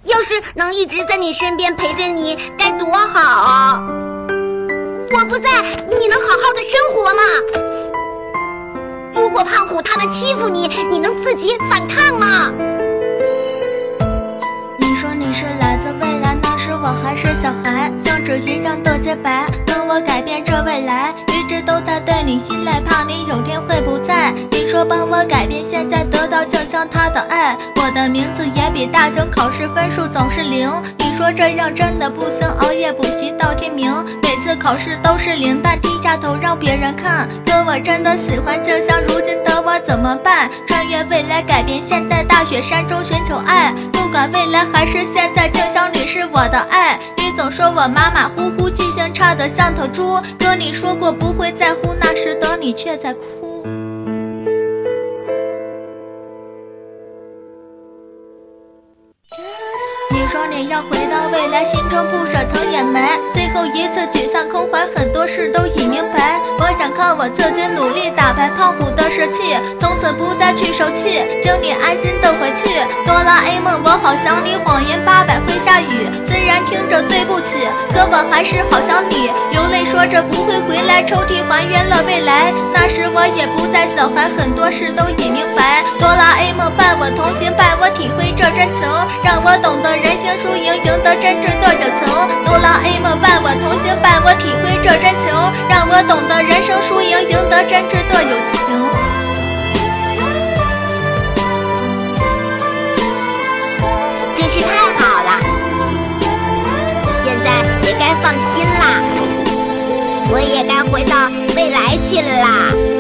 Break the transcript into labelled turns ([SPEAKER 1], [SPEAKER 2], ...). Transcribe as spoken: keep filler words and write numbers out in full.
[SPEAKER 1] 要是能一直在你身边陪着你，该多好啊！我不在，你能好好的生活吗？如果胖虎他们欺负你，你能自己反抗吗？
[SPEAKER 2] 你说你是来自未来，那时我还是小孩，像纸心像的洁白，等我改变这未来，一直都在对你信赖，怕你有天会不在。你说帮我改变现在，得到就像他的爱，我的名字也比大雄，考试分数总是零。你说这样真的不行，熬夜补习到天明，每次考试都是零，但低下头让别人看。可我真的喜欢，就像如今的我怎么办？穿越未来改变现在，大雪山中寻求爱，不管未来还是现在，就像你是我的爱。你总说我马马虎虎，记性差得像头猪，可你说过不会在乎，那时的你却在哭。你说你要回到未来，心中不舍曾掩埋，最后一次沮丧空怀，很多事都已明白。我想靠我自己努力打败胖虎的士气，从此不再去受气，请你安心的回去。哆啦 A 梦，我好想你，谎言八百会下雨，虽然听着对不起，可我还是好想你。流泪说着不会回来，抽屉还原了未来，那时我也不再小孩，很多事都已明白。哆啦 A 梦伴我同行，伴我体会这真情，让我懂得人性输赢，赢得真挚的友情。哆啦 A 梦伴我同行，伴我体会这真情，让我懂得人生输赢，赢得真挚的友情。
[SPEAKER 1] 真是太好了，你现在也该放心啦，我也该回到未来去了啦。